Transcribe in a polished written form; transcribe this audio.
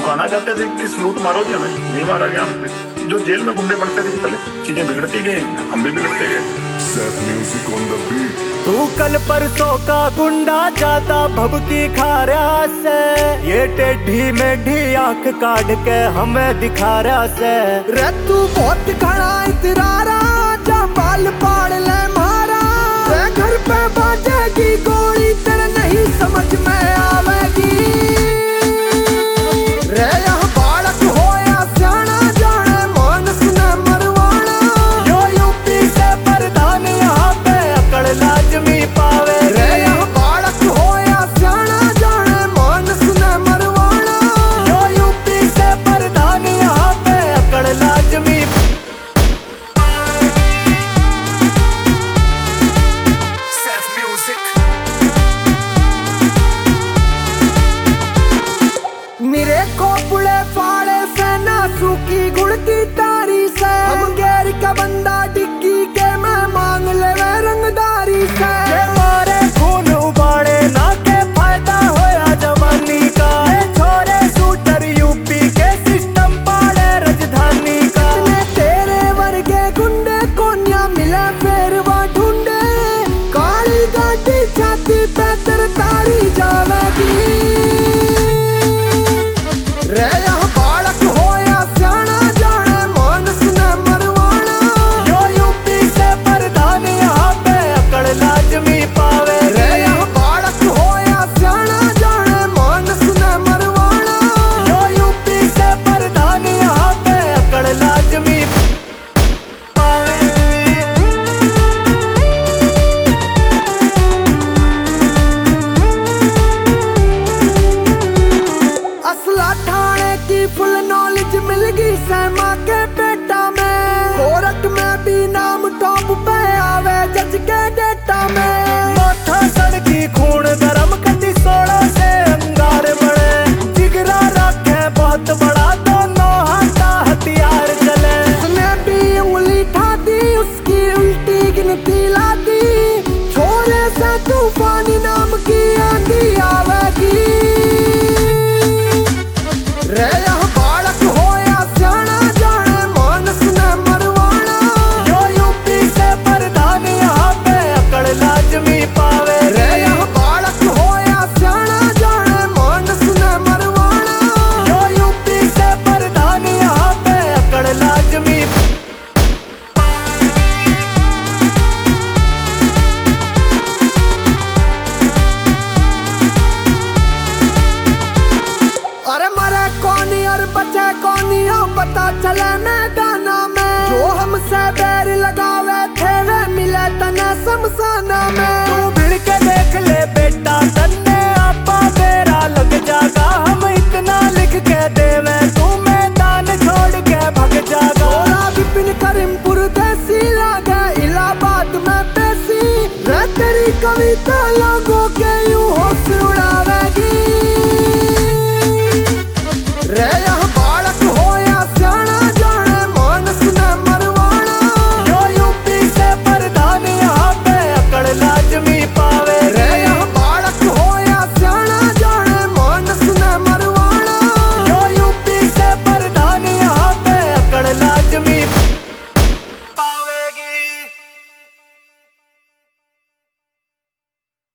कहना चाहते थे कि लूट मारोगे हमें, नहीं मारा गया हम पे। जो जेल में गुंडे बनते थे पहले, चीजें बिगड़ती गई, हम भी बिगड़ते गए। Seth music on the beat। तू कल परसों का गुंडा जाता भभकी खा रहा से, ये टेढ़ी मेढ़ी आंख काट के हमें दिखा रहा से। रे तू बहुत खड़ा इतरारा, जा बाल पाड़ ले मारा। रे घर पे बाजेगी गोली, तेरे नहीं समझ में आवेगी। रे यहाँ बालक हो या सियाना, जाने मानस ने मरवाना। यो यूपी से प्रधान यहाँ पे अकड़ लाजमी पावे। रे यहाँ बालक हो या सियाना, जाने मानस ने मरवाना। यो यूपी से प्रधान यहाँ पे अकड़ लाजमी। मेरे खोपड़े फाड़े से ना सूखी गुड़ती तारी से, हम गैर का बंदा डिग्गी के मैं मांग ले वे रंगदारी से। ये मारे खून उबाड़े ना के फायदा होया जवानी का, ये छोरे शूटर यूपी के सिस्टम पाड़े राजधानी का। इतने तेरे वर्गे गुंडे कोन्या मिले फिर वो ढूंढे, काली गाड़ी छाती पे तेरे तारी जावेगी। रे यहाँ बालक हो या सियाना, जाने मानस ने मरवाना। यो यूपी से प्रधान यहाँ पे अकड़ लाजमी पावे। रे यहाँ बालक हो या सियाना, जाने मानस ने मरवाना। यो यूपी से प्रधान यहाँ पे अकड़ लाजमी पावे। असला ठाणे की फुल नॉलेज मिल गई सहमा के पेटा में। कोर्ट में भी नाम टॉप पे आवे जज के डेटा में। माथा सड़की खून गरम कटी 16 से अंगार बड़े, जिगरा रखे बहुत बड़ा दोनों हाथा हथियार चले। उसने भी उंगली ठा दी, उसकी उल्टी गिनती ला दी। छोरे से तूफानी नाम की आंधी आवेगी। रे यहाँ बालक हो या सियाना, जाने मानस ने मरवाना। यो यूपी से प्रधान यहाँ पे अकड़ लाजमी पावे। रे यहाँ बालक हो या सियाना, जाने मानस ने मरवाना। यो यूपी से प्रधान यहाँ पे अकड़ लाजमी। अरे मरे कौनी और बचे कौनी, हो पता चले मैदाना में। जो हमसे बैर लगावे थे वे मिले तना शमशाना में। तू भिड़ के देख ले बेटा, तन्ने आपा बेरा